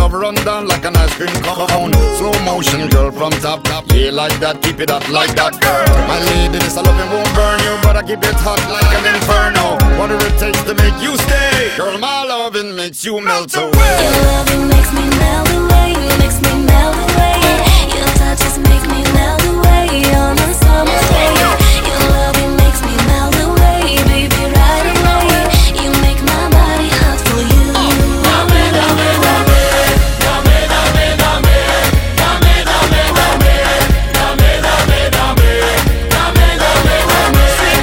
love run down like an ice cream cone. Slow motion, girl, from top. Yeah, like that, keep it up like that, girl. My lady, this I love it won't burn you, but I keep it hot like an inferno. Whatever it takes to make you stay, girl, my loving makes you melt away. Your loving makes me melt away, makes me melt away. Your touches make me melt away on a summer's day. Your loving makes me melt away, baby, right away. You make my body hot for you. Dame, dame, dame, dame, dame, dame, dame, dame, dame, dame, dame, dame, dame, dame, dame, dame,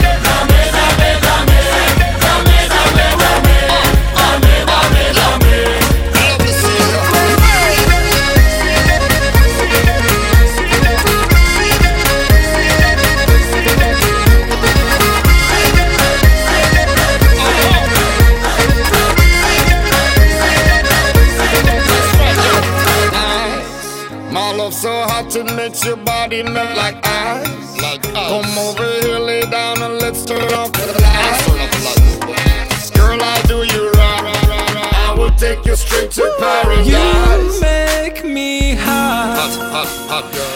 my love so hot it makes your body melt like ice. Come over here, lay down and let's turn off the lights. Girl, I do you right. I will take you straight to paradise. You make me hot, hot, hot, hot, girl.